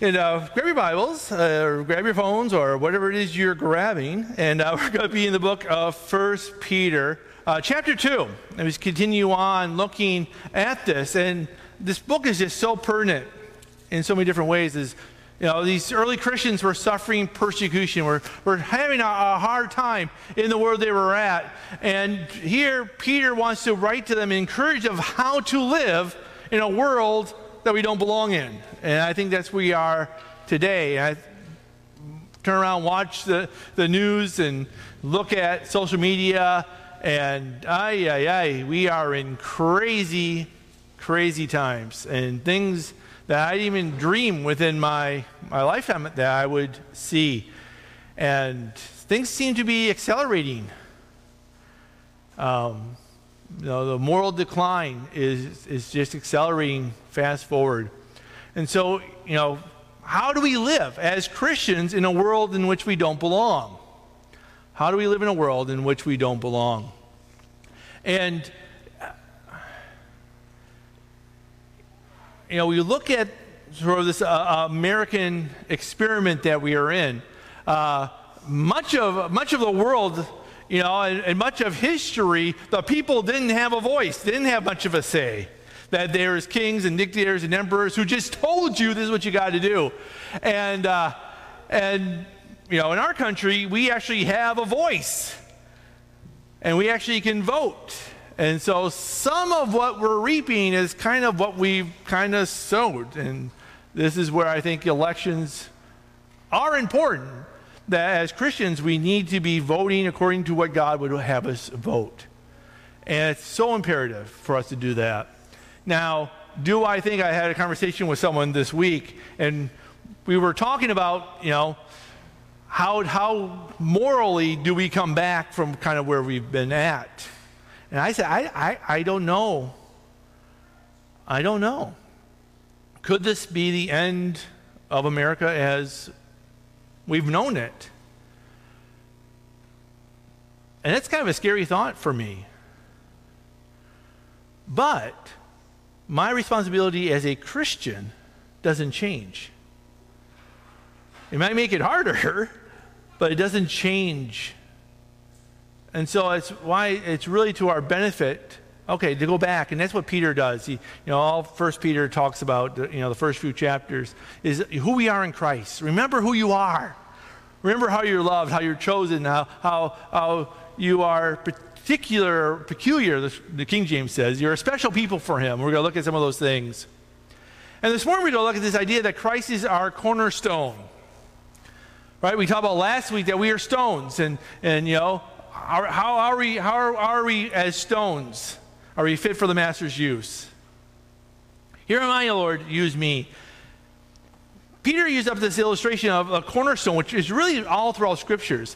And grab your Bibles, or grab your phones, or whatever it is you're grabbing. And we're going to be in the book of 1 Peter, chapter 2. And we continue on looking at this. And this book is just so pertinent in so many different ways. These early Christians were suffering persecution, were having a hard time in the world they were at. And here, Peter wants to write to them and encourage them how to live in a world that we don't belong in. And I think that's where we are today. I turn around, watch the news, and look at social media, and we are in crazy, crazy times. And things that I didn't even dream within my lifetime that I would see. And things seem to be accelerating. The moral decline is just accelerating fast forward. And so, how do we live as Christians in a world in which we don't belong? How do we live in a world in which we don't belong? And, we look at sort of this American experiment that we are in. Much of the world, and much of history, the people didn't have a voice, didn't have much of a say. That there's kings and dictators and emperors who just told you this is what you got to do. And in our country, we actually have a voice. And we actually can vote. And so some of what we're reaping is kind of what we've kind of sowed. And this is where I think elections are important. That as Christians, we need to be voting according to what God would have us vote. And it's so imperative for us to do that. Now, I had a conversation with someone this week, and we were talking about, how morally do we come back from kind of where we've been at? And I said, I don't know. I don't know. Could this be the end of America as we've known it? And that's kind of a scary thought for me. But my responsibility as a Christian doesn't change. It might make it harder, but it doesn't change. And so it's why it's really to our benefit, to go back. And that's what Peter does. All 1 Peter talks about, the first few chapters, is who we are in Christ. Remember who you are. Remember how you're loved, how you're chosen, how you are peculiar, the King James says. You're a special people for him. We're going to look at some of those things. And this morning we're going to look at this idea that Christ is our cornerstone. Right? We talked about last week that we are stones. And how are we as stones? Are we fit for the Master's use? Here am I, Lord, use me. Peter used up this illustration of a cornerstone, which is really all throughout Scriptures.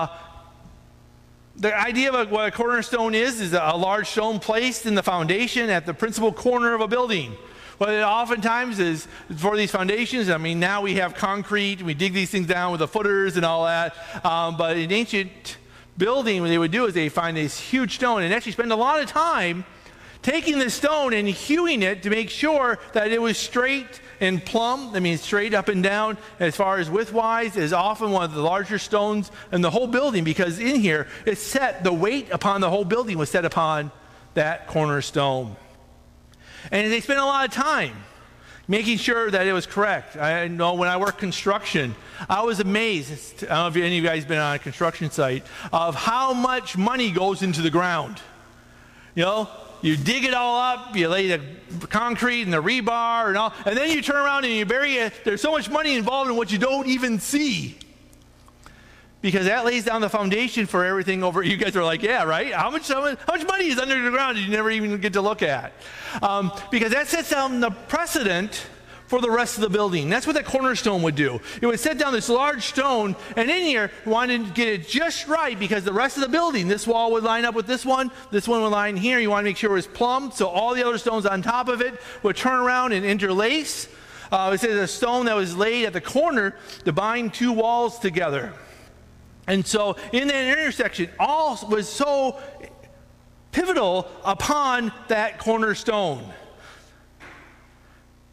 The idea of what a cornerstone is a large stone placed in the foundation at the principal corner of a building. What it oftentimes is for these foundations, now we have concrete, we dig these things down with the footers and all that. But in ancient building, what they would do is they find this huge stone and actually spend a lot of time taking the stone and hewing it to make sure that it was straight and plumb, straight up and down as far as width-wise, is often one of the larger stones in the whole building, because in here, the weight upon the whole building was set upon that cornerstone. And they spent a lot of time making sure that it was correct. I know when I worked construction, I was amazed, I don't know if any of you guys have been on a construction site, of how much money goes into the ground. You dig it all up, you lay the concrete and the rebar and all, and then you turn around and you bury it. There's so much money involved in what you don't even see. Because that lays down the foundation for everything over. You guys are like, yeah, right? How much money is under the ground that you never even get to look at? Because that sets down the precedent for the rest of the building. That's what that cornerstone would do. It would set down this large stone, and in here, we wanted to get it just right, because the rest of the building, this wall would line up with this one would line here. You want to make sure it was plumb, so all the other stones on top of it would turn around and interlace. It says a stone that was laid at the corner to bind two walls together. And so in that intersection, all was so pivotal upon that cornerstone.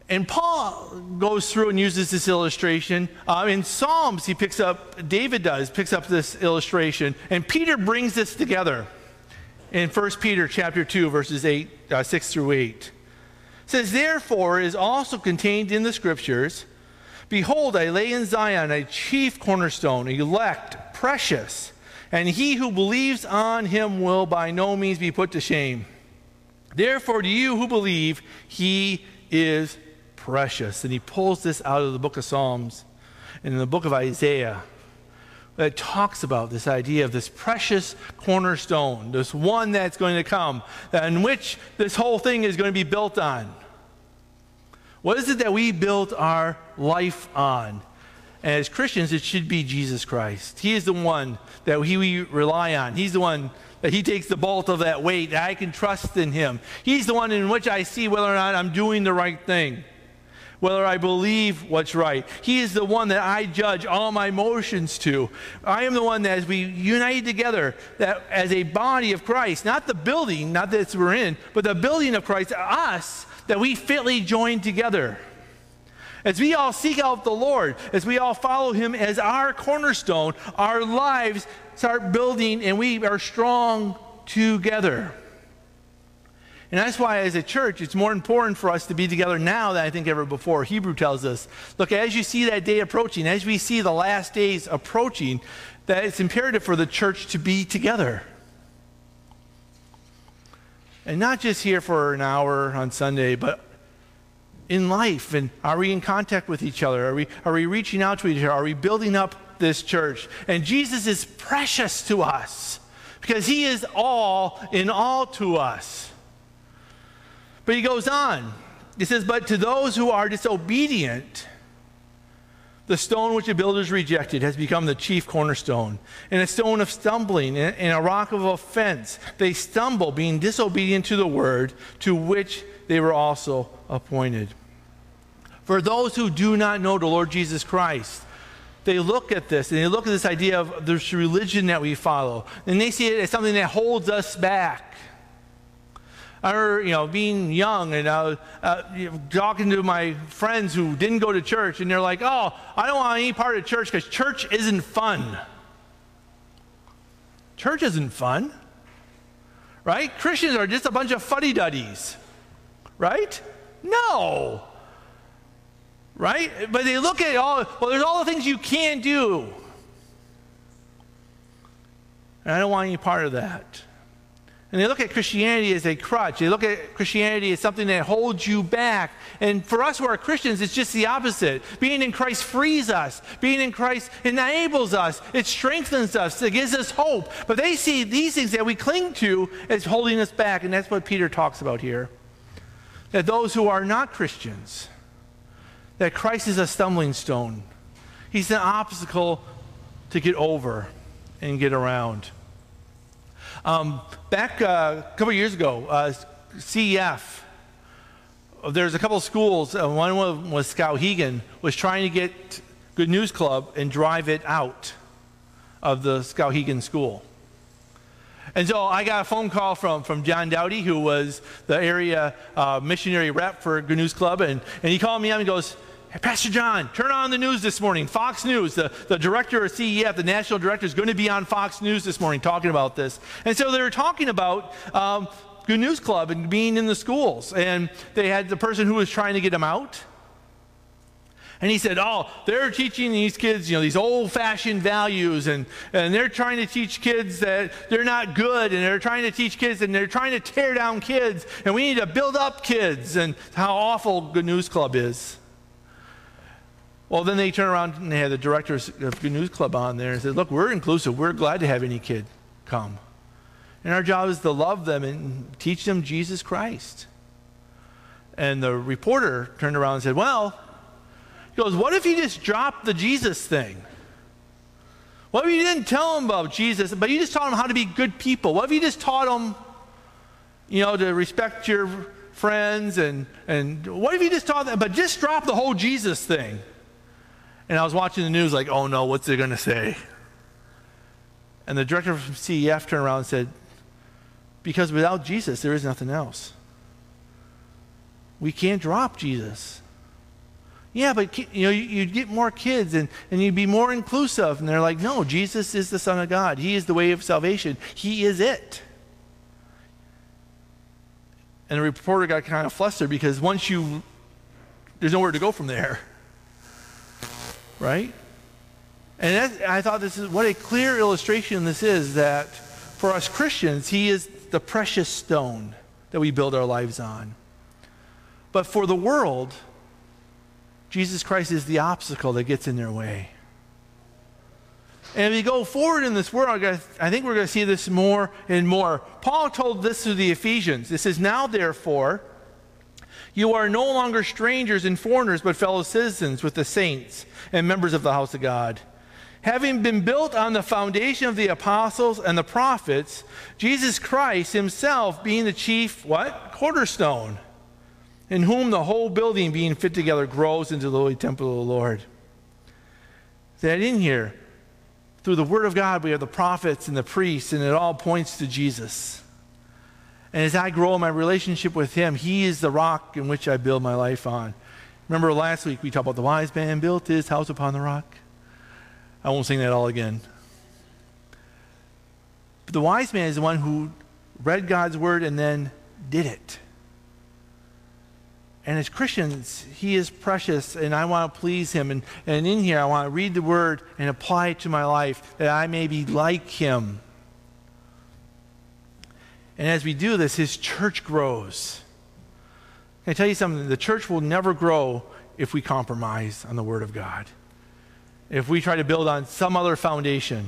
And Paul goes through and uses this illustration. In Psalms, David picks up this illustration. And Peter brings this together in 1 Peter chapter 2, verses 6 through 8. It says, therefore is also contained in the scriptures, behold, I lay in Zion a chief cornerstone, elect, precious, and he who believes on him will by no means be put to shame. Therefore, to you who believe, he is precious. And he pulls this out of the book of Psalms and in the book of Isaiah that talks about this idea of this precious cornerstone, this one that's going to come, in which this whole thing is going to be built on. What is it that we build our life on? And as Christians, it should be Jesus Christ. He is the one that we rely on. He's the one that he takes the bulk of that weight. That I can trust in him. He's the one in which I see whether or not I'm doing the right thing, whether I believe what's right. He is the one that I judge all my motions to. I am the one that as we unite together, that as a body of Christ, not the building, not that we're in, but the building of Christ, us, that we fitly join together. As we all seek out the Lord, as we all follow him as our cornerstone, our lives start building and we are strong together. And that's why as a church, it's more important for us to be together now than I think ever before. Hebrew tells us, look, as you see that day approaching, as we see the last days approaching, that it's imperative for the church to be together. And not just here for an hour on Sunday, but in life. And are we in contact with each other? Are we reaching out to each other? Are we building up this church? And Jesus is precious to us because he is all in all to us. But he goes on. He says, but to those who are disobedient, the stone which the builders rejected has become the chief cornerstone, and a stone of stumbling and a rock of offense. They stumble, being disobedient to the word to which they were also appointed. For those who do not know the Lord Jesus Christ, they look at this, and they look at this idea of this religion that we follow, and they see it as something that holds us back. I remember, being young and talking to my friends who didn't go to church, and they're like, oh, I don't want any part of church because church isn't fun. Church isn't fun, right? Christians are just a bunch of fuddy-duddies, right? No. Right? But they look at there's all the things you can do. And I don't want any part of that. And they look at Christianity as a crutch. They look at Christianity as something that holds you back. And for us who are Christians, it's just the opposite. Being in Christ frees us. Being in Christ enables us. It strengthens us. It gives us hope. But they see these things that we cling to as holding us back. And that's what Peter talks about here. That those who are not Christians, that Christ is a stumbling stone. He's an obstacle to get over and get around. Back a couple of years ago, CEF, there's a couple of schools, one of them was Skowhegan, was trying to get Good News Club and drive it out of the Skowhegan school. And so I got a phone call from John Dowdy, who was the area missionary rep for Good News Club, and he called me up and goes, hey, Pastor John, turn on the news this morning. Fox News, the director of CEF, the national director, is going to be on Fox News this morning talking about this. And so they were talking about Good News Club and being in the schools. And they had the person who was trying to get them out. And he said, oh, they're teaching these kids, these old-fashioned values, and they're trying to teach kids that they're not good, and they're trying to teach kids, and they're trying to tear down kids, and we need to build up kids, and how awful Good News Club is. Well, then they turn around and they had the director of Good News Club on there and said, look, we're inclusive. We're glad to have any kid come. And our job is to love them and teach them Jesus Christ. And the reporter turned around and said, well, he goes, what if you just dropped the Jesus thing? What if you didn't tell them about Jesus, but you just taught them how to be good people? What if you just taught them, to respect your friends? And what if you just taught them, but just drop the whole Jesus thing? And I was watching the news like, oh no, what's they going to say? And the director from CEF turned around and said, because without Jesus, there is nothing else. We can't drop Jesus. Yeah, but you'd get more kids and you'd be more inclusive. And they're like, no, Jesus is the Son of God. He is the way of salvation. He is it. And the reporter got kind of flustered because there's nowhere to go from there. Right? And I thought what a clear illustration this is, that for us Christians, he is the precious stone that we build our lives on. But for the world, Jesus Christ is the obstacle that gets in their way. And if we go forward in this world, I think we're going to see this more and more. Paul told this to the Ephesians. It says, now therefore, you are no longer strangers and foreigners, but fellow citizens with the saints and members of the house of God. Having been built on the foundation of the apostles and the prophets, Jesus Christ himself being the chief, cornerstone, in whom the whole building being fit together grows into the holy temple of the Lord. That in here, through the Word of God, we have the prophets and the priests, and it all points to Jesus. And as I grow in my relationship with him, he is the rock in which I build my life on. Remember last week we talked about the wise man built his house upon the rock? I won't sing that all again. But the wise man is the one who read God's Word and then did it. And as Christians, he is precious, and I want to please him. And in here, I want to read the Word and apply it to my life, that I may be like him. And as we do this, his church grows. Can I tell you something? The church will never grow if we compromise on the Word of God. If we try to build on some other foundation.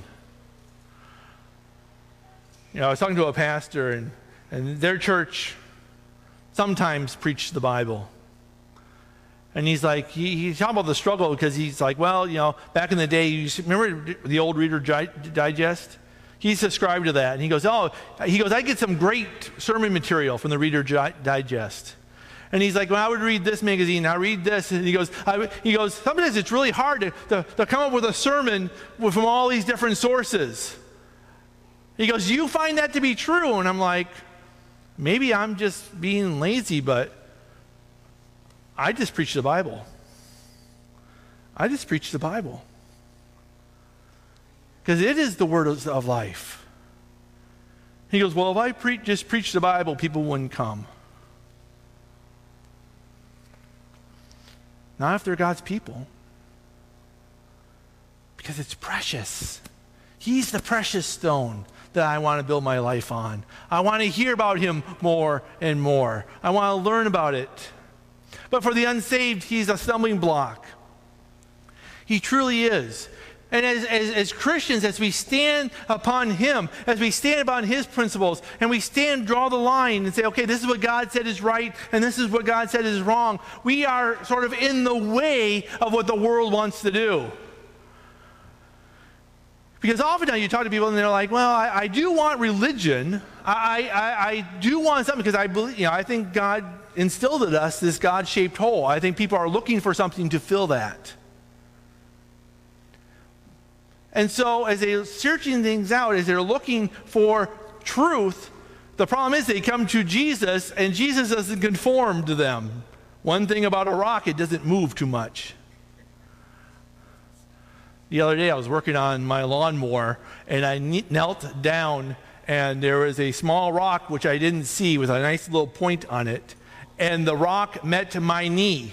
I was talking to a pastor, and their church sometimes preach the Bible. And he's like, he's talking about the struggle because he's like, well, back in the day, remember the old Reader Digest? He subscribed to that. And he goes, I get some great sermon material from the Reader Digest. And he's like, when I would read this magazine, I read this, and he goes, sometimes it's really hard to come up with a sermon from all these different sources. He goes, do you find that to be true? And I'm like, maybe I'm just being lazy, but I just preach the Bible. I just preach the Bible. Because it is the word of life. He goes, well, if I just preach the Bible, people wouldn't come. Not if they're God's people. Because it's precious. He's the precious stone that I want to build my life on. I want to hear about him more and more. I want to learn about it. But for the unsaved, he's a stumbling block. He truly is. And as Christians, as we stand upon him, as we stand upon his principles, and we draw the line and say, okay, this is what God said is right, and this is what God said is wrong, we are sort of in the way of what the world wants to do. Because oftentimes you talk to people and they're like, well, I do want religion. I do want something because I believe, I think God instilled in us this God-shaped hole. I think people are looking for something to fill that. And so as they're searching things out, as they're looking for truth, the problem is they come to Jesus and Jesus doesn't conform to them. One thing about a rock, it doesn't move too much. The other day I was working on my lawnmower and I knelt down and there was a small rock which I didn't see with a nice little point on it, and the rock met my knee.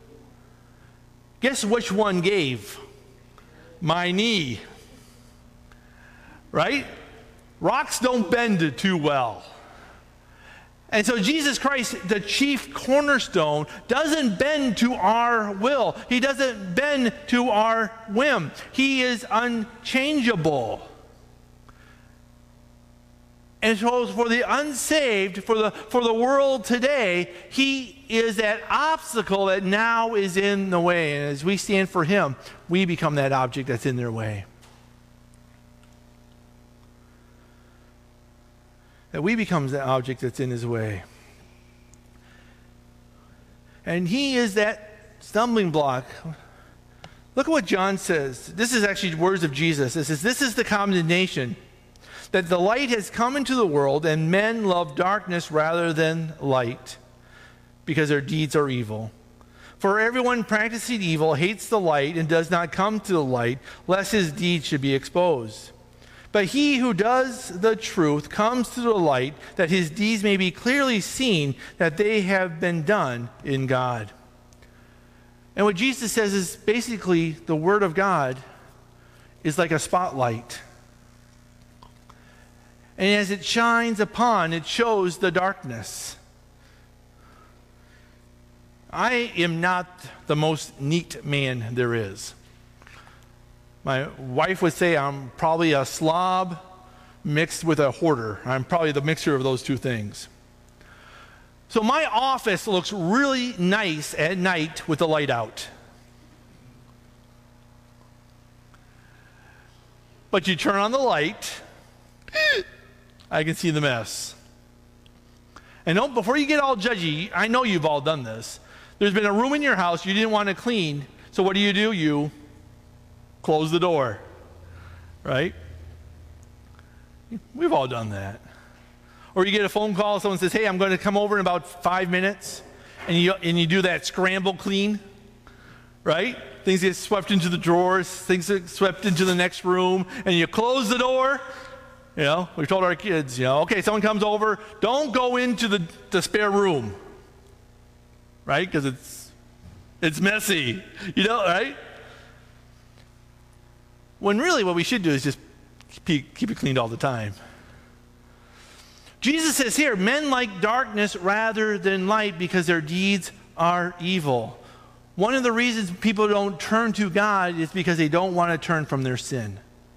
Guess which one gave? My knee. Right? Rocks don't bend too well. And so Jesus Christ, the chief cornerstone, doesn't bend to our will. He doesn't bend to our whim. He is unchangeable. And so for the unsaved, for the world today, he is that obstacle that now is in the way. And as we stand for him, we become that object that's in their way. That we become the object that's in his way. And he is that stumbling block. Look at what John says. This is actually words of Jesus. It says, this is the condemnation, that the light has come into the world, and men love darkness rather than light, because their deeds are evil. For everyone practicing evil hates the light and does not come to the light, lest his deeds should be exposed. But he who does the truth comes to the light, that his deeds may be clearly seen, that they have been done in God. And what Jesus says is basically the Word of God is like a spotlight. And as it shines upon, it shows the darkness. I am not the most neat man there is. My wife would say I'm probably a slob mixed with a hoarder. I'm probably the mixture of those two things. So my office looks really nice at night with the light out. But you turn on the light, I can see the mess. And before you get all judgy, I know you've all done this. There's been a room in your house you didn't want to clean, so what do? You close the door, right? We've all done that. Or you get a phone call, someone says, hey, I'm going to come over in about 5 minutes, and you do that scramble clean, right? Things get swept into the drawers, things get swept into the next room, and you close the door. You know, we told our kids, okay, someone comes over, don't go into the spare room, right? Because it's messy, right? When really what we should do is just keep it cleaned all the time. Jesus says here, men like darkness rather than light because their deeds are evil. One of the reasons people don't turn to God is because they don't want to turn from their sin.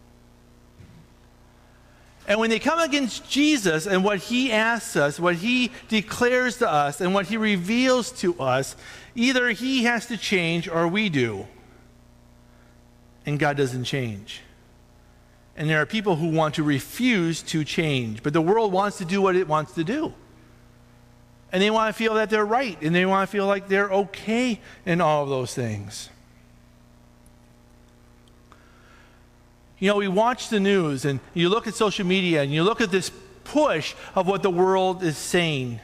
And when they come against Jesus and what he asks us, what he declares to us, and what he reveals to us, either he has to change or we do. And God doesn't change. And there are people who want to refuse to change. But the world wants to do what it wants to do. And they want to feel that they're right. And they want to feel like they're okay in all of those things. We watch the news and you look at social media and you look at this push of what the world is saying.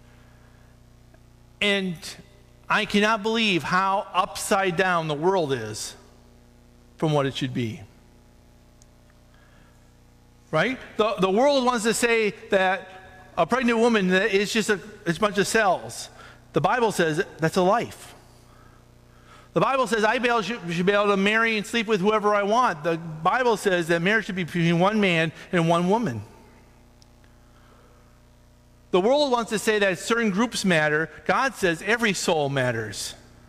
And I cannot believe how upside down the world is from what it should be. Right? The world wants to say that a pregnant woman is just a bunch of cells. The Bible says that's a life. The Bible says I should be able to marry and sleep with whoever I want. The Bible says that marriage should be between one man and one woman. The world wants to say that certain groups matter. God says every soul matters.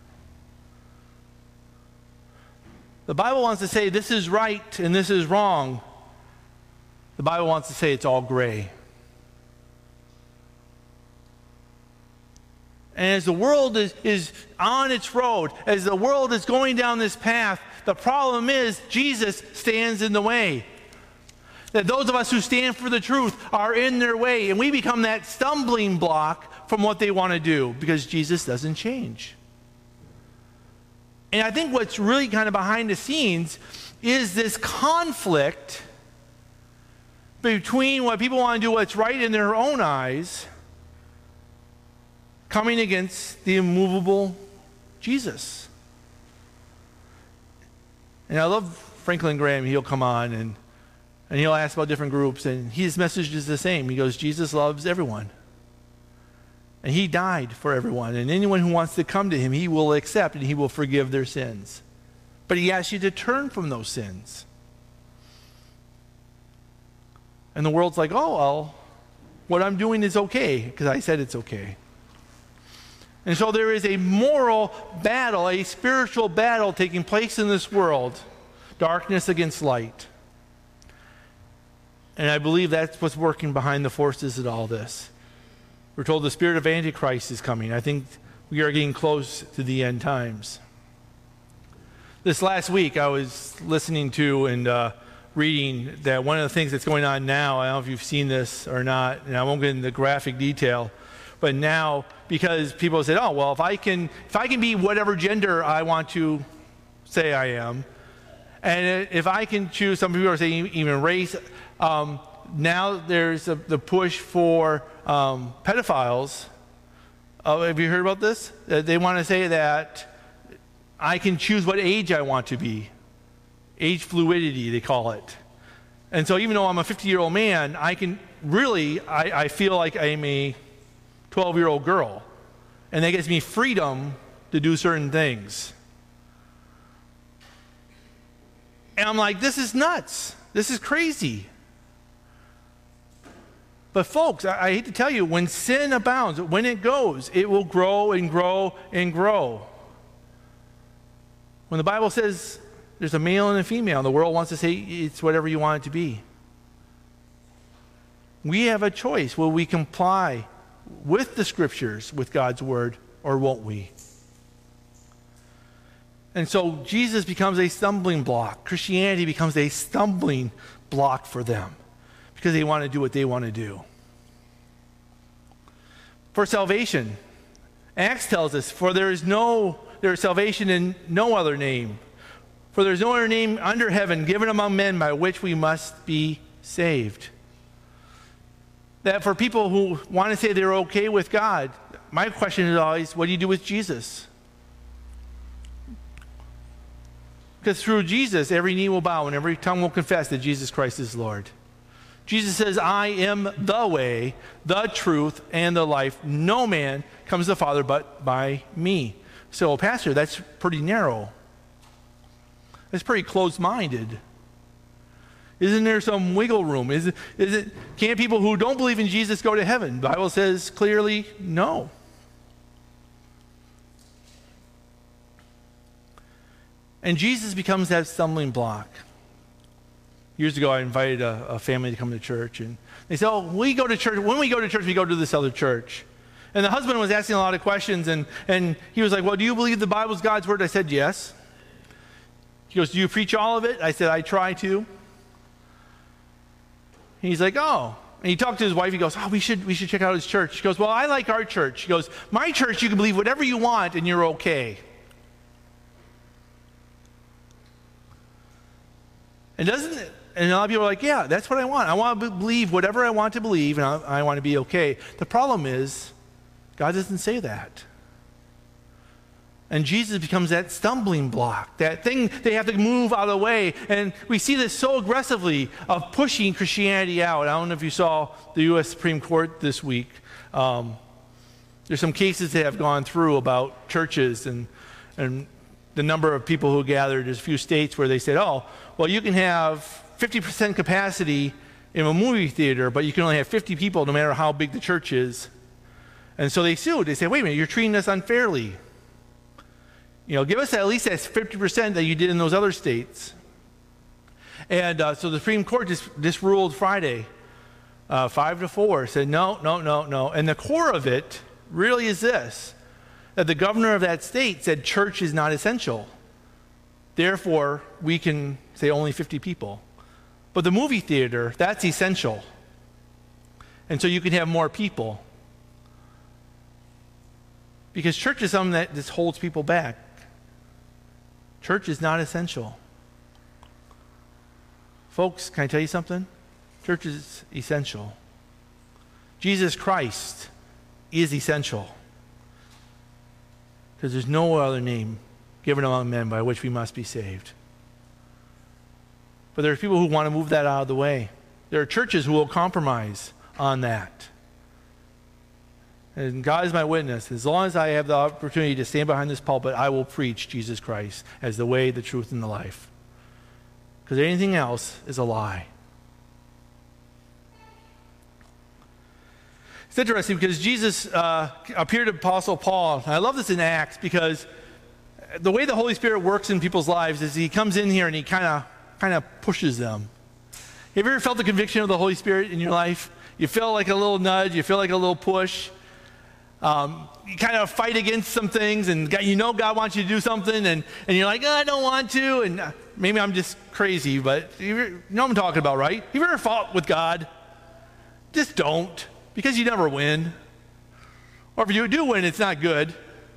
The Bible wants to say this is right and this is wrong. The Bible wants to say it's all gray. And as the world is on its road, as the world is going down this path, the problem is Jesus stands in the way. That those of us who stand for the truth are in their way, and we become that stumbling block from what they want to do because Jesus doesn't change. And I think what's really kind of behind the scenes is this conflict between what people want to do what's right in their own eyes coming against the immovable Jesus. And I love Franklin Graham. He'll come on and he'll ask about different groups, and his message is the same. He goes, Jesus loves everyone. And he died for everyone. And anyone who wants to come to him, he will accept and he will forgive their sins. But he asks you to turn from those sins. And the world's like, oh, well, what I'm doing is okay because I said it's okay. And so there is a moral battle, a spiritual battle taking place in this world, darkness against light. And I believe that's what's working behind the forces of all this. We're told the spirit of Antichrist is coming. I think we are getting close to the end times. This last week I was listening to and reading that one of the things that's going on now, I don't know if you've seen this or not, and I won't get into graphic detail, but now, because people said, oh, well, if I can be whatever gender I want to say I am, and if I can choose, some people are saying even race, now there's the push for pedophiles Have you heard about this? They want to say that I can choose what age I want to be. Age fluidity, they call it. And so even though I'm a 50-year-old man, I can really, I feel like I'm a 12-year-old girl. And that gives me freedom to do certain things. And I'm like, this is nuts. This is crazy. But folks, I hate to tell you, when sin abounds, when it goes, it will grow and grow and grow. When the Bible says there's a male and a female, the world wants to say it's whatever you want it to be. We have a choice. Will we comply with the scriptures, with God's word, or won't we? And so Jesus becomes a stumbling block. Christianity becomes a stumbling block for them because they want to do what they want to do. For salvation, Acts tells us, for there is salvation in no other name. For there is no other name under heaven given among men by which we must be saved. That for people who want to say they're okay with God, my question is always, what do you do with Jesus? Because through Jesus, every knee will bow and every tongue will confess that Jesus Christ is Lord. Jesus says, I am the way, the truth, and the life. No man comes to the Father but by me. So, Pastor, that's pretty narrow. That's pretty closed-minded. Isn't there some wiggle room? Can't people who don't believe in Jesus go to heaven? The Bible says clearly, no. And Jesus becomes that stumbling block. Years ago, I invited a family to come to church, and they said, when we go to church, we go to this other church. And the husband was asking a lot of questions, and he was like, well, do you believe the Bible's God's word? I said, yes. He goes, do you preach all of it? I said, I try to. He's like, oh. And he talked to his wife. He goes, oh, we should check out his church. She goes, well, I like our church. He goes, my church, you can believe whatever you want, and you're okay. And a lot of people are like, yeah, that's what I want. I want to believe whatever I want to believe, and I want to be okay. The problem is, God doesn't say that. And Jesus becomes that stumbling block, that thing they have to move out of the way. And we see this so aggressively of pushing Christianity out. I don't know if you saw the U.S. Supreme Court this week. There's some cases that have gone through about churches and the number of people who gathered. There's a few states where they said, oh, well, you can have 50% capacity in a movie theater, but you can only have 50 people no matter how big the church is. And so they sued. They said, wait a minute, you're treating us unfairly. Give us at least that 50% that you did in those other states. And so the Supreme Court just ruled Friday, 5-4, said no. And the core of it really is this, that the governor of that state said church is not essential. Therefore, we can say only 50 people. But the movie theater, that's essential. And so you can have more people. Because church is something that just holds people back. Church is not essential. Folks, can I tell you something? Church is essential. Jesus Christ is essential. Because there's no other name given among men by which we must be saved. But there are people who want to move that out of the way. There are churches who will compromise on that. And God is my witness. As long as I have the opportunity to stand behind this pulpit, I will preach Jesus Christ as the way, the truth, and the life. Because anything else is a lie. It's interesting because Jesus appeared to Apostle Paul. And I love this in Acts because the way the Holy Spirit works in people's lives is he comes in here and he kind of pushes them. Have you ever felt the conviction of the Holy Spirit in your life? You feel like a little nudge, you feel like a little push. You kind of fight against some things, and God wants you to do something, and you're like, oh, I don't want to, and maybe I'm just crazy, but you know what I'm talking about, right? You ever fought with God? Just don't, because you never win. Or if you do win, it's not good.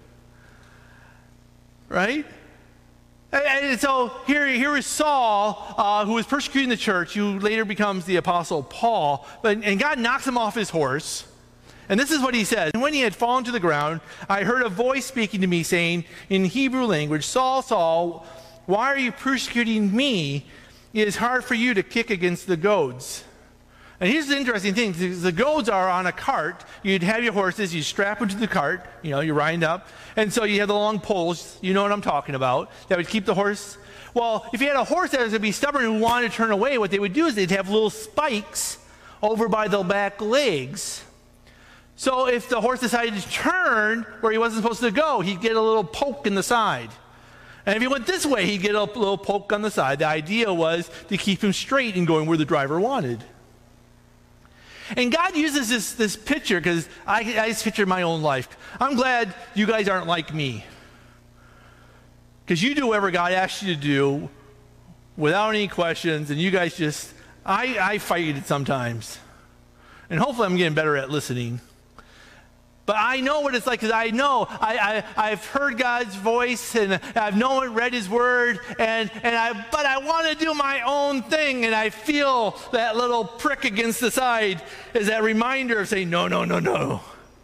Right? And so here is Saul, who was persecuting the church, who later becomes the Apostle Paul, and God knocks him off his horse. And this is what he says. And when he had fallen to the ground, I heard a voice speaking to me saying in Hebrew language, Saul, Saul, why are you persecuting me? It is hard for you to kick against the goads. And here's the interesting thing. The goads are on a cart. You'd have your horses, you strap them to the cart, you're riding up. And so you have the long poles, you know what I'm talking about, that would keep the horse. Well, if you had a horse that was going to be stubborn and wanted to turn away, what they would do is they'd have little spikes over by the back legs. So if the horse decided to turn where he wasn't supposed to go, he'd get a little poke in the side. And if he went this way, he'd get a little poke on the side. The idea was to keep him straight and going where the driver wanted. And God uses this picture because I just picture my own life. I'm glad you guys aren't like me. Because you do whatever God asks you to do without any questions, and you guys just, I fight it sometimes. And hopefully I'm getting better at listening. But I know what it's like because I know I've heard God's voice and I've read His Word, but I want to do my own thing, and I feel that little prick against the side is that reminder of saying, no, no, no, no.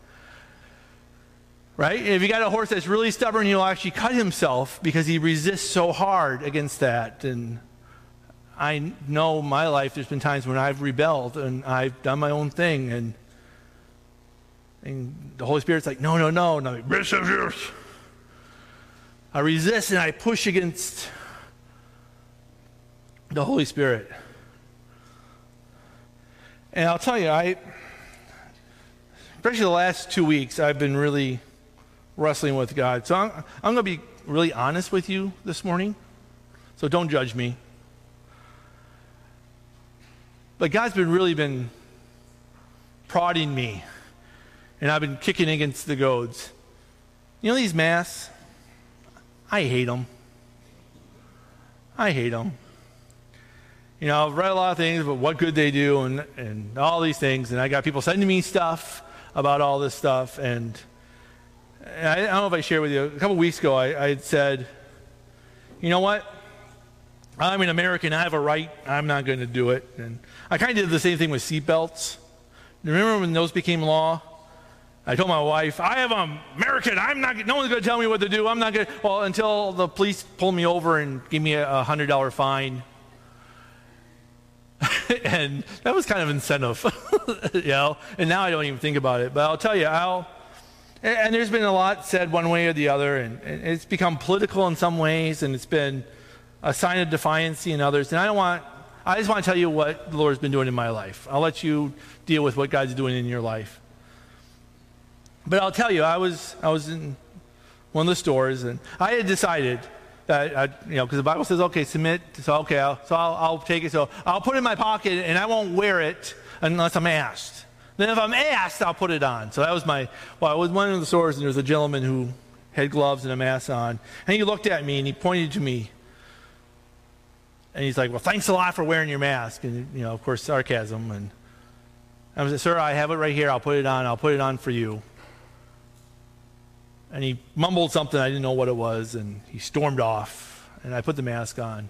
Right? And if you got a horse that's really stubborn, he'll actually cut himself because he resists so hard against that. And I know in my life there's been times when I've rebelled and I've done my own thing, and the Holy Spirit's like, no, no, no, no. I resist and I push against the Holy Spirit. And I'll tell you, especially the last 2 weeks, I've been really wrestling with God. So I'm going to be really honest with you this morning. So don't judge me. But God's really been prodding me. And I've been kicking against the goads. You know these masks? I hate them. I hate them. I've read a lot of things about what good they do and all these things. And I got people sending me stuff about all this stuff. And I don't know if I shared with you. A couple weeks ago, I had said, you know what? I'm an American. I have a right. I'm not going to do it. And I kind of did the same thing with seatbelts. Remember when those became law? I told my wife, I am an American. No one's going to tell me what to do. I'm not going to. Well, until the police pulled me over and gave me a $100 fine. And that was kind of incentive, and now I don't even think about it. But I'll tell you, and there's been a lot said one way or the other, and it's become political in some ways, and it's been a sign of defiance in others. And I just want to tell you what the Lord's been doing in my life. I'll let you deal with what God's doing in your life. But I'll tell you, I was in one of the stores, and I had decided that, because the Bible says, okay, submit. So, okay, I'll take it. So I'll put it in my pocket, and I won't wear it unless I'm asked. Then if I'm asked, I'll put it on. So that was I was one of the stores, and there was a gentleman who had gloves and a mask on. And he looked at me, and he pointed to me. And he's like, well, thanks a lot for wearing your mask. And, of course, sarcasm. And I was like, sir, I have it right here. I'll put it on. I'll put it on for you. And he mumbled something. I didn't know what it was. And he stormed off. And I put the mask on.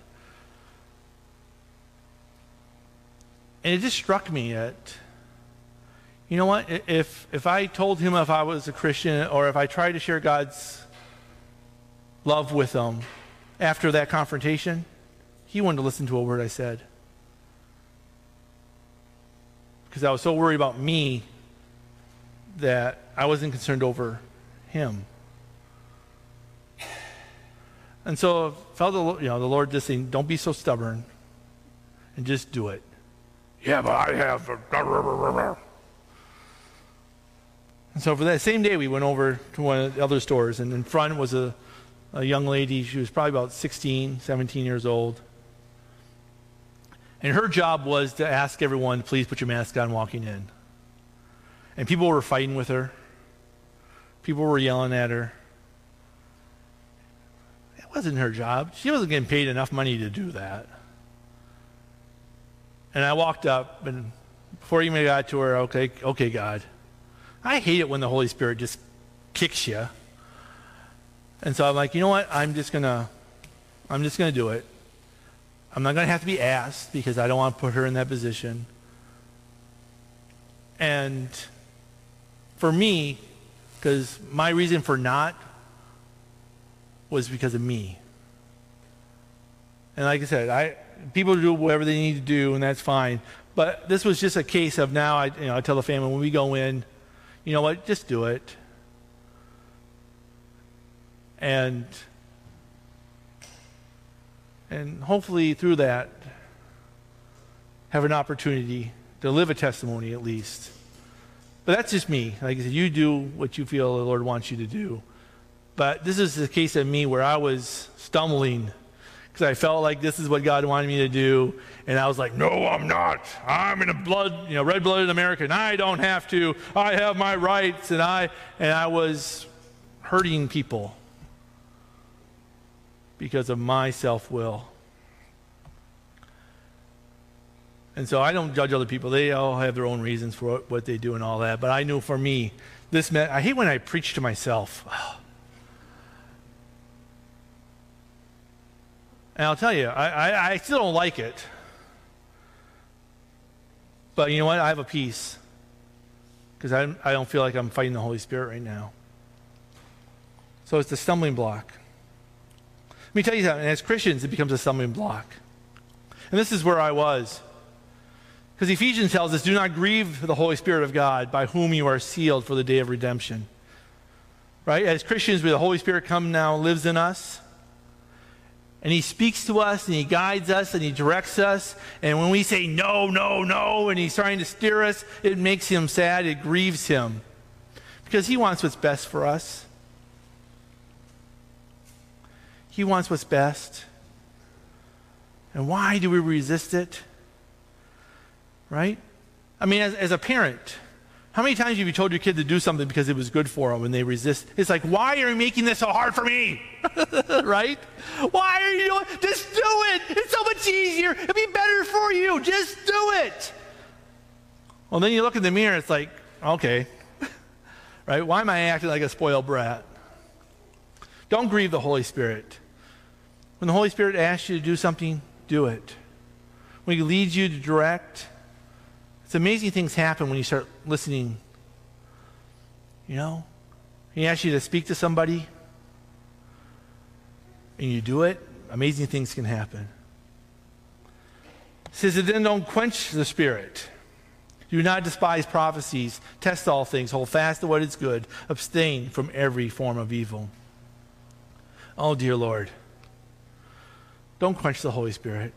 And it just struck me that, you know what? If I told him if I was a Christian, or if I tried to share God's love with him after that confrontation, he wouldn't listen to a word I said. Because I was so worried about me that I wasn't concerned over him. And so I felt the Lord just saying, don't be so stubborn and just do it. Yeah, but I have. And so for that same day, we went over to one of the other stores, and in front was a young lady. She was probably about 16, 17 years old. And her job was to ask everyone, please put your mask on walking in. And people were fighting with her. People were yelling at her. It wasn't her job. She wasn't getting paid enough money to do that. And I walked up, and before I even got to her, okay, God. I hate it when the Holy Spirit just kicks you. And so I'm like, you know what? I'm just gonna do it. I'm not going to have to be asked because I don't want to put her in that position. And for me, because my reason for not was because of me. And like I said, people do whatever they need to do, and that's fine. But this was just a case of now, I tell the family when we go in, you know what, just do it. And hopefully through that, have an opportunity to live a testimony at least. But that's just me. Like I said, you do what you feel the Lord wants you to do. But this is the case of me where I was stumbling because I felt like this is what God wanted me to do. And I was like, no, I'm not. I'm in a red-blooded American. I don't have to. I have my rights. And I was hurting people because of my self-will. And so I don't judge other people. They all have their own reasons for what they do and all that. But I knew for me, this meant, I hate when I preach to myself. And I'll tell you, I still don't like it. But you know what? I have a peace. Because I don't feel like I'm fighting the Holy Spirit right now. So it's the stumbling block. Let me tell you something. As Christians, it becomes a stumbling block. And this is where I was. Because Ephesians tells us, do not grieve the Holy Spirit of God, by whom you are sealed for the day of redemption. Right? As Christians, the Holy Spirit comes now, lives in us. And he speaks to us, and he guides us, and he directs us. And when we say no, no, no, and he's trying to steer us, it makes him sad. It grieves him. Because he wants what's best for us. He wants what's best. And why do we resist it? Right? I mean, as a parent, how many times have you told your kid to do something because it was good for them and they resist? It's like, why are you making this so hard for me? Right? Why are you doing it? Just do it. It's so much easier. It'll be better for you. Just do it. Well, then you look in the mirror, it's like, okay. Right? Why am I acting like a spoiled brat? Don't grieve the Holy Spirit. When the Holy Spirit asks you to do something, do it. When he leads you to direct, it's amazing things happen when you start listening. You know? He asks you to speak to somebody, and you do it, amazing things can happen. It says, then don't quench the Spirit. Do not despise prophecies. Test all things. Hold fast to what is good. Abstain from every form of evil. Oh, dear Lord. Don't quench the Holy Spirit.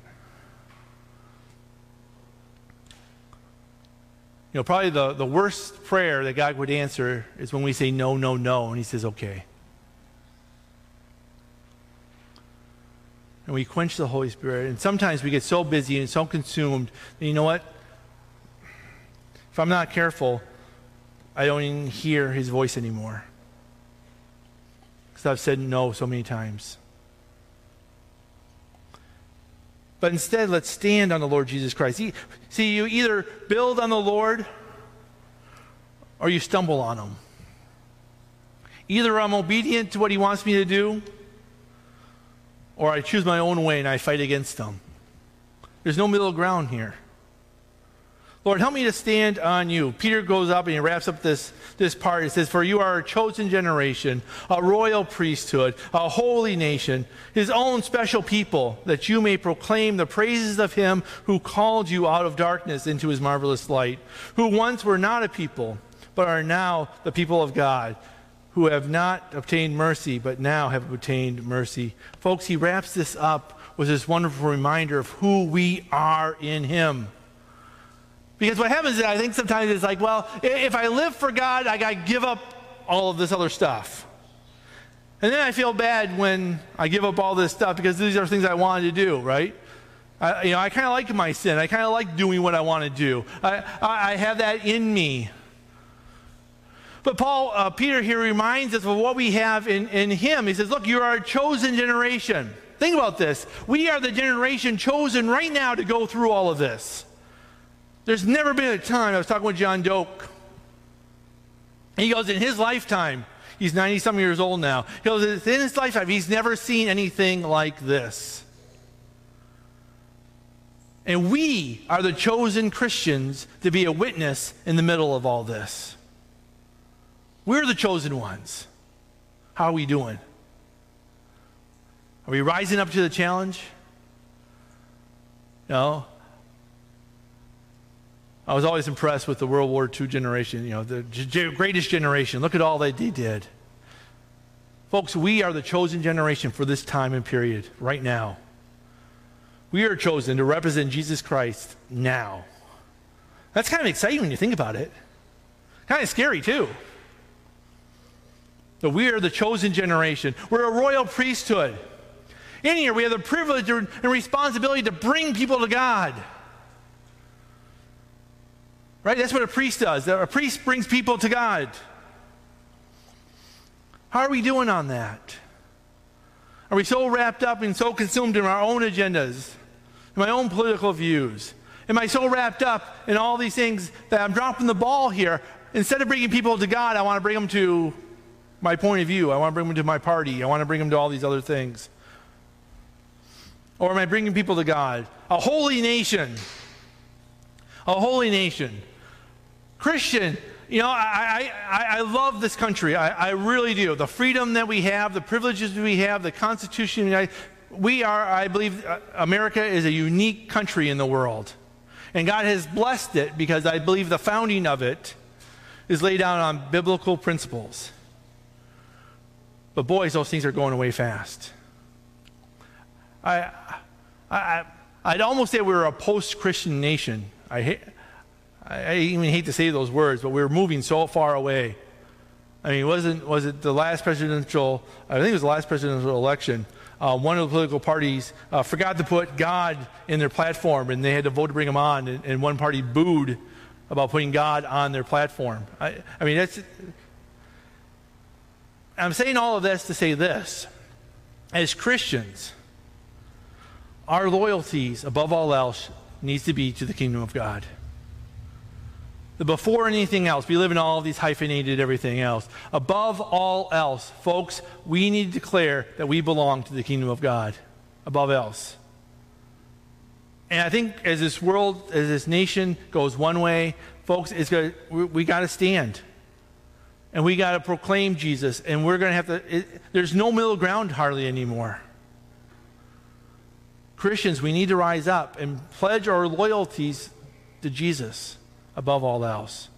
You know, probably the worst prayer that God would answer is when we say no, no, no, and he says, okay. And we quench the Holy Spirit. And sometimes we get so busy and so consumed that, you know what? If I'm not careful, I don't even hear his voice anymore. Because I've said no so many times. But instead, let's stand on the Lord Jesus Christ. See, you either build on the Lord or you stumble on him. Either I'm obedient to what he wants me to do, or I choose my own way and I fight against him. There's no middle ground here. Lord, help me to stand on you. Peter goes up and he wraps up this part. It says, for you are a chosen generation, a royal priesthood, a holy nation, his own special people, that you may proclaim the praises of him who called you out of darkness into his marvelous light, who once were not a people, but are now the people of God, who have not obtained mercy, but now have obtained mercy. Folks, he wraps this up with this wonderful reminder of who we are in him. Because what happens is, I think sometimes it's like, well, if I live for God, I got to give up all of this other stuff. And then I feel bad when I give up all this stuff because these are things I wanted to do, right? I kind of like my sin. I kind of like doing what I want to do. I have that in me. But Peter here reminds us of what we have in him. He says, look, you are a chosen generation. Think about this. We are the generation chosen right now to go through all of this. There's never been a time, I was talking with John Doak, he goes, in his lifetime, he's 90-some years old now, he goes, in his lifetime, he's never seen anything like this. And we are the chosen Christians to be a witness in the middle of all this. We're the chosen ones. How are we doing? Are we rising up to the challenge? No. I was always impressed with the World War II generation, the greatest generation. Look at all that they did. Folks, we are the chosen generation for this time and period, right now. We are chosen to represent Jesus Christ now. That's kind of exciting when you think about it. Kind of scary, too. But we are the chosen generation. We're a royal priesthood. In here, we have the privilege and responsibility to bring people to God. Right? That's what a priest does. A priest brings people to God. How are we doing on that? Are we so wrapped up and so consumed in our own agendas, in my own political views? Am I so wrapped up in all these things that I'm dropping the ball here? Instead of bringing people to God, I want to bring them to my point of view. I want to bring them to my party. I want to bring them to all these other things. Or am I bringing people to God? A holy nation. A holy nation. Christian, I love this country. I really do. The freedom that we have, the privileges we have, the Constitution. I believe America is a unique country in the world. And God has blessed it because I believe the founding of it is laid down on biblical principles. But boys, those things are going away fast. I'd almost say we're a post-Christian nation. I even hate to say those words, but we're moving so far away. I mean, was it the last presidential? I think it was the last presidential election. One of the political parties forgot to put God in their platform, and they had to vote to bring him on. And one party booed about putting God on their platform. I'm saying all of this to say this: as Christians, our loyalties, above all else, needs to be to the kingdom of God. Before anything else, we live in all of these hyphenated everything else. Above all else, folks, we need to declare that we belong to the kingdom of God. Above else. And I think as this world, as this nation goes one way, folks, we got to stand. And we got to proclaim Jesus. And we're going to have to, there's no middle ground hardly anymore. Christians, we need to rise up and pledge our loyalties to Jesus above all else.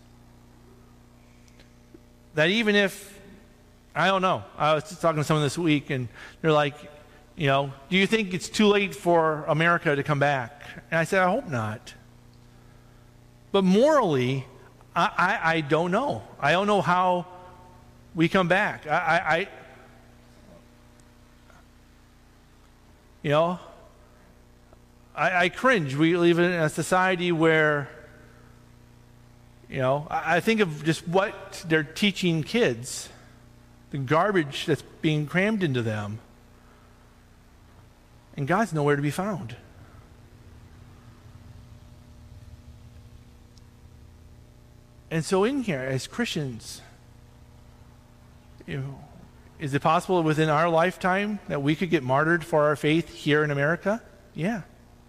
That even if, I don't know, I was talking to someone this week and they're like, do you think it's too late for America to come back? And I said, I hope not. But morally, I don't know. I don't know how we come back. I cringe. We live in a society where, I think of just what they're teaching kids, the garbage that's being crammed into them. And God's nowhere to be found. And so in here, as Christians, is it possible within our lifetime that we could get martyred for our faith here in America? Yeah.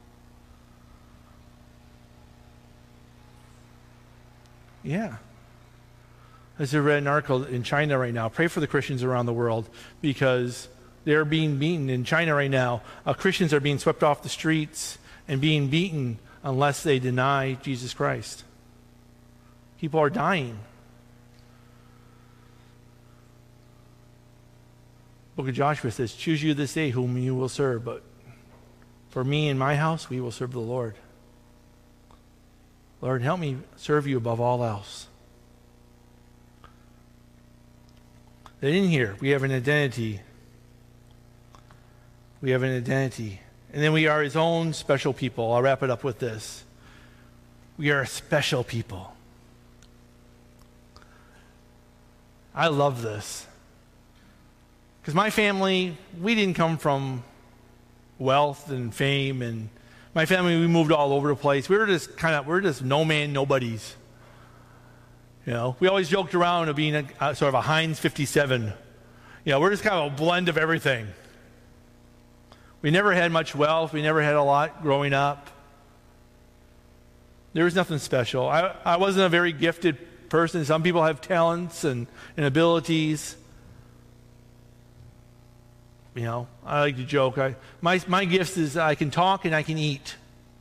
Yeah. As I read an article in China right now, pray for the Christians around the world because they're being beaten in China right now. Christians are being swept off the streets and being beaten unless they deny Jesus Christ. People are dying. Book of Joshua says, choose you this day whom you will serve, but for me and my house, we will serve the Lord. Lord, help me serve you above all else. That in here, we have an identity. We have an identity. And then we are his own special people. I'll wrap it up with this. We are a special people. I love this. Because my family, we didn't come from wealth and fame, and my family, we moved all over the place. We're just no man, nobodies. We always joked around of being sort of a Heinz 57. We're just kind of a blend of everything. We never had much wealth. We never had a lot growing up. There was nothing special. I wasn't a very gifted person. Some people have talents and abilities. You know, I like to joke. My gift is I can talk and I can eat.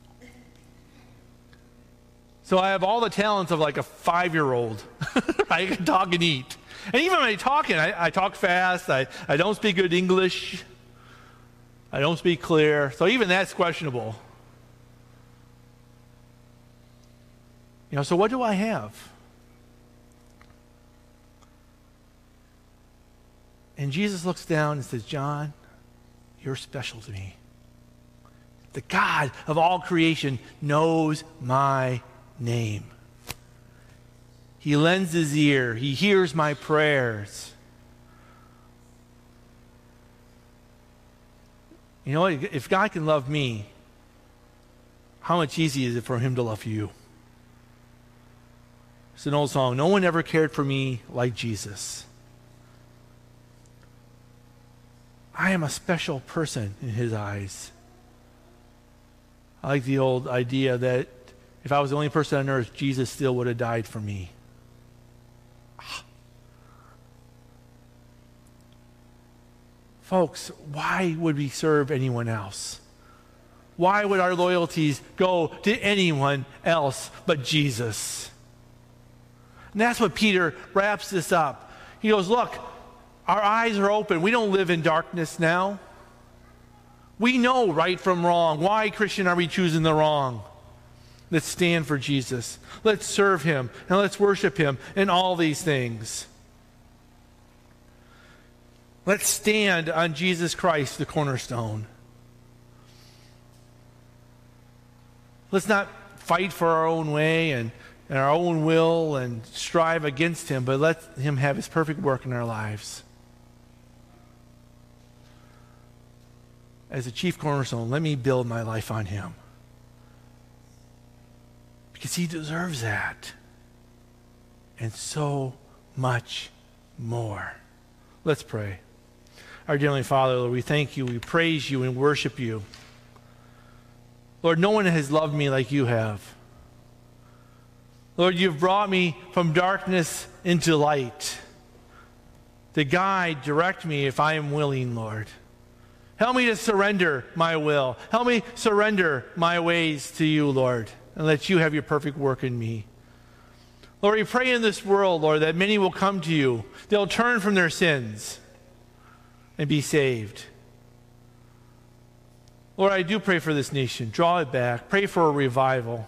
So I have all the talents of like a 5-year-old. I can talk and eat. And even when I talk, I talk fast. I don't speak good English. I don't speak clear. So even that's questionable. You know, so what do I have? And Jesus looks down and says, John, you're special to me. The God of all creation knows my name. He lends his ear. He hears my prayers. You know what? If God can love me, how much easier is it for him to love you? It's an old song. No one ever cared for me like Jesus. I am a special person in his eyes. I like the old idea that if I was the only person on earth, Jesus still would have died for me. Folks, why would we serve anyone else? Why would our loyalties go to anyone else but Jesus? And that's what Peter wraps this up. He goes, look, our eyes are open. We don't live in darkness now. We know right from wrong. Why, Christian, are we choosing the wrong? Let's stand for Jesus. Let's serve him and let's worship him in all these things. Let's stand on Jesus Christ, the cornerstone. Let's not fight for our own way and our own will and strive against him, but let him have his perfect work in our lives. As a chief cornerstone, let me build my life on him. Because he deserves that. And so much more. Let's pray. Our dear Heavenly Father, Lord, we thank you, we praise you, and worship you. Lord, no one has loved me like you have. Lord, you've brought me from darkness into light. To guide, direct me if I am willing, Lord. Help me to surrender my will. Help me surrender my ways to you, Lord, and let you have your perfect work in me. Lord, we pray in this world, Lord, that many will come to you. They'll turn from their sins and be saved. Lord, I do pray for this nation. Draw it back. Pray for a revival.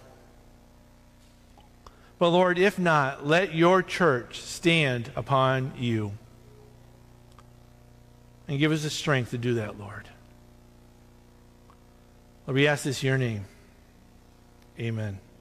But Lord, if not, let your church stand upon you. And give us the strength to do that, Lord. Lord, we ask this in your name. Amen.